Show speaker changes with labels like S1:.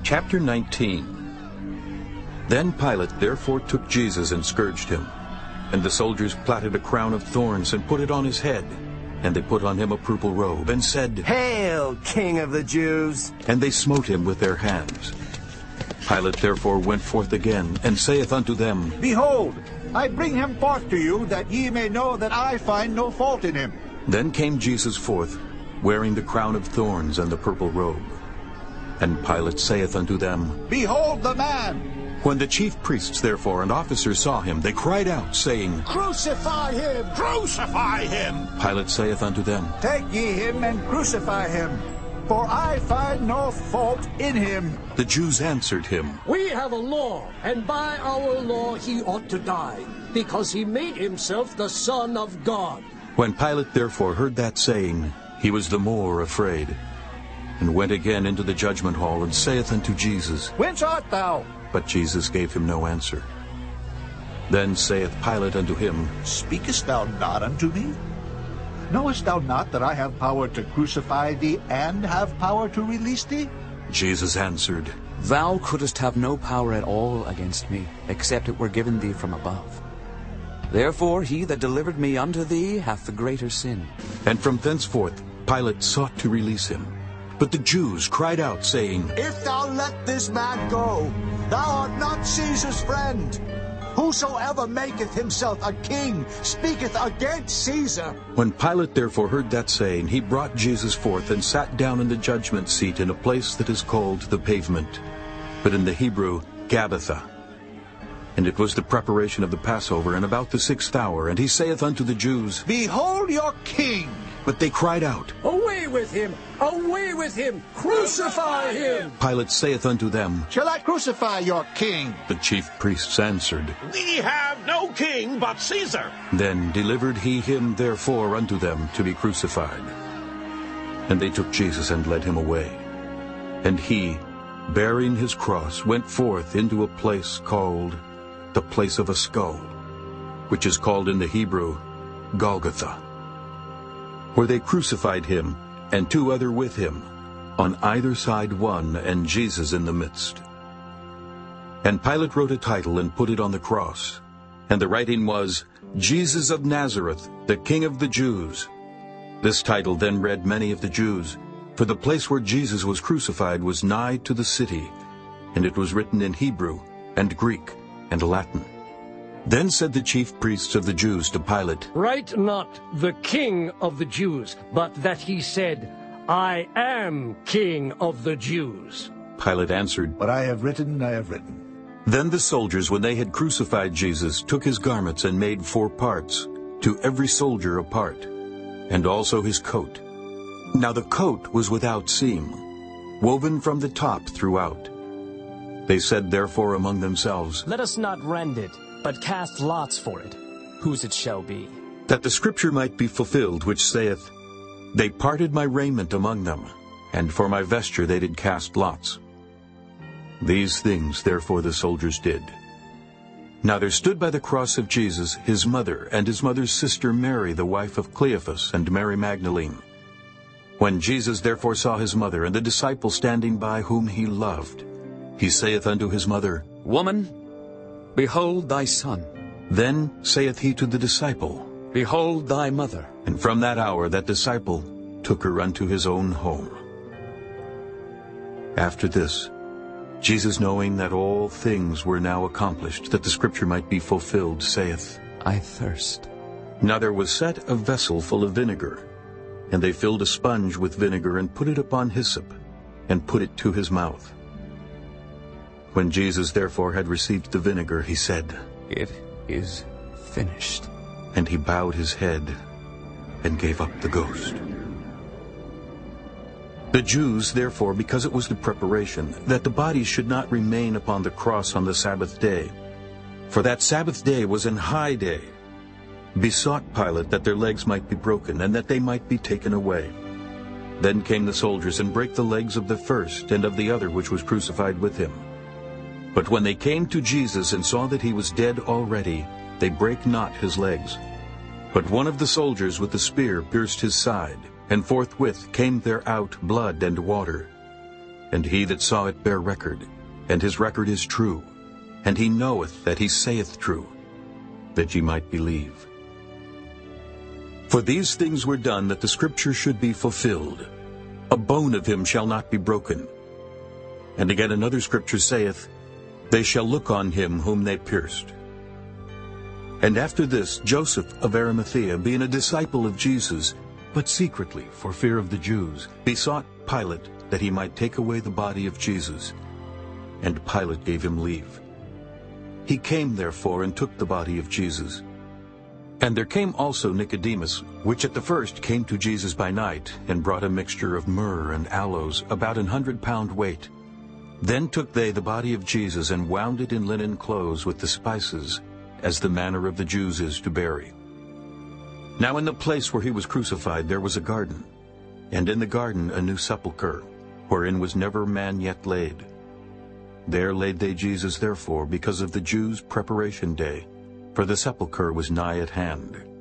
S1: Chapter 19. Then Pilate therefore took Jesus and scourged him. And the soldiers plaited a crown of thorns and put it on his head. And they put on him a purple robe, and said,
S2: Hail, King of the Jews!
S1: And they smote him with their hands. Pilate therefore went forth again, and saith unto them,
S3: Behold, I bring him forth to you, that ye may know that I find no fault in him.
S1: Then came Jesus forth, wearing the crown of thorns and the purple robe. And Pilate saith unto them,
S3: Behold the man!
S1: When the chief priests therefore and officers saw him, they cried out, saying,
S3: Crucify him! Crucify him!
S1: Pilate saith unto them,
S3: Take ye him and crucify him, for I find no fault in him.
S1: The Jews answered him,
S4: We have a law, and by our law he ought to die, because he made himself the Son of God.
S1: When Pilate therefore heard that saying, he was the more afraid, and went again into the judgment hall, and saith unto Jesus,
S3: Whence art thou?
S1: But Jesus gave him no answer. Then saith Pilate unto him,
S3: Speakest thou not unto me? Knowest thou not that I have power to crucify thee, and have power to release thee?
S1: Jesus answered,
S5: Thou couldst have no power at all against me, except it were given thee from above. Therefore he that delivered me unto thee hath the greater sin.
S1: And from thenceforth Pilate sought to release him. But the Jews cried out, saying,
S3: If thou let this man go, thou art not Caesar's friend. Whosoever maketh himself a king speaketh against Caesar.
S1: When Pilate therefore heard that saying, he brought Jesus forth, and sat down in the judgment seat in a place that is called the Pavement, but in the Hebrew, Gabbatha. And it was the preparation of the Passover, and about the 6th hour. And he saith unto the Jews,
S3: Behold your king!
S1: But they cried out,
S4: Away with him! Away with him! Crucify him!
S1: Pilate saith unto them,
S3: Shall I crucify your king?
S1: The chief priests answered,
S6: We have no king but Caesar.
S1: Then delivered he him therefore unto them to be crucified. And they took Jesus and led him away. And he, bearing his cross, went forth into a place called the place of a skull, which is called in the Hebrew Golgotha, where they crucified him, and 2 other with him, on either side one, and Jesus in the midst. And Pilate wrote a title and put it on the cross, and the writing was, Jesus of Nazareth, the King of the Jews. This title then read many of the Jews, for the place where Jesus was crucified was nigh to the city, and it was written in Hebrew, and Greek, and Latin. Then said the chief priests of the Jews to Pilate,
S4: Write not the King of the Jews, but that he said, I am King of the Jews.
S1: Pilate answered,
S3: What I have written, I have written.
S1: Then the soldiers, when they had crucified Jesus, took his garments and made 4 parts, to every soldier a part, and also his coat. Now the coat was without seam, woven from the top throughout. They said therefore among themselves,
S7: Let us not rend it, but cast lots for it, whose it shall be.
S1: that the scripture might be fulfilled, which saith, They parted my raiment among them, and for my vesture they did cast lots. These things therefore the soldiers did. Now there stood by the cross of Jesus his mother, and his mother's sister Mary, the wife of Cleophas, and Mary Magdalene. When Jesus therefore saw his mother, and the disciple standing by whom he loved, he saith unto his mother,
S5: Woman, behold thy son.
S1: Then saith he to the disciple,
S5: Behold thy mother.
S1: And from that hour that disciple took her unto his own home. After this, Jesus, knowing that all things were now accomplished, that the scripture might be fulfilled, saith,
S5: I thirst.
S1: Now there was set a vessel full of vinegar, and they filled a sponge with vinegar, and put it upon hyssop, and put it to his mouth. When Jesus therefore had received the vinegar, he said,
S5: It is finished.
S1: And he bowed his head, and gave up the ghost. The Jews, therefore, because it was the preparation, that the bodies should not remain upon the cross on the Sabbath day, for that Sabbath day was an high day, besought Pilate that their legs might be broken, and that they might be taken away. Then came the soldiers, and brake the legs of the first and of the other which was crucified with him. But when they came to Jesus, and saw that he was dead already, they brake not his legs. But one of the soldiers with the spear pierced his side, and forthwith came there out blood and water. And he that saw it bare record, and his record is true, and he knoweth that he saith true, that ye might believe. For these things were done, that the scripture should be fulfilled. A bone of him shall not be broken. And again another scripture saith, They shall look on him whom they pierced. And after this Joseph of Arimathea, being a disciple of Jesus, but secretly for fear of the Jews, besought Pilate that he might take away the body of Jesus. And Pilate gave him leave. He came therefore and took the body of Jesus. And there came also Nicodemus, which at the first came to Jesus by night, and brought a mixture of myrrh and aloes, about 100 pound weight. Then took they the body of Jesus, and wound it in linen clothes with the spices, as the manner of the Jews is to bury. Now in the place where he was crucified there was a garden, and in the garden a new sepulchre, wherein was never man yet laid. There laid they Jesus therefore, because of the Jews' preparation day, for the sepulchre was nigh at hand.